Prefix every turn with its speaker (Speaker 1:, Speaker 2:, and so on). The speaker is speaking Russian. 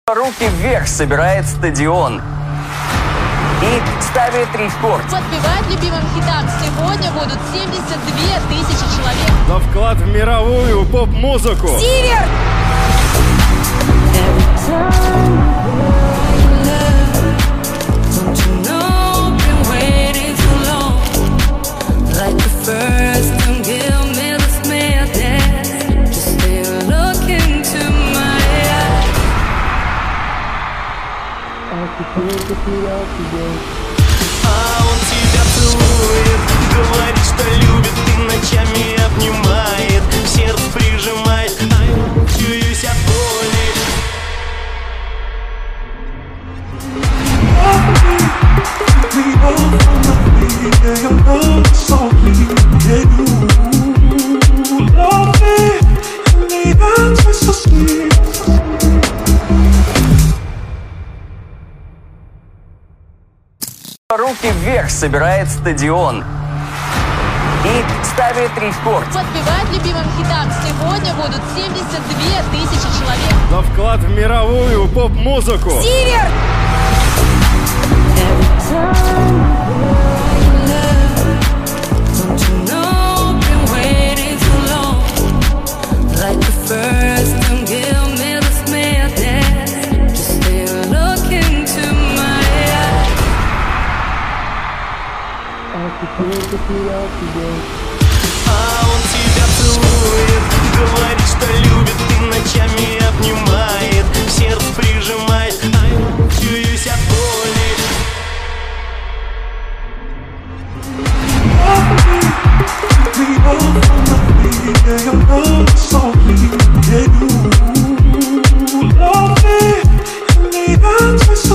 Speaker 1: Руки вверх собирает стадион и ставит рекорд.
Speaker 2: Подпевать любимым хитам сегодня будут 72 тысячи человек.
Speaker 3: За вклад в мировую поп-музыку.
Speaker 2: Сивер!
Speaker 4: А он тебя целует, говорит, что любит, и ночами обнимает, в сердце прижимает, а я чуюсь от боли.
Speaker 1: Руки вверх собирает стадион и ставит рекорд.
Speaker 2: Подпевать любимым хитам сегодня будут 72 тысячи человек.
Speaker 3: За вклад в мировую поп-музыку.
Speaker 2: Сивер!
Speaker 4: А он тебя целует, говорит, что любит, и ночами обнимает, в сердце прижимает, а я чуюсь от боли.
Speaker 5: Love me,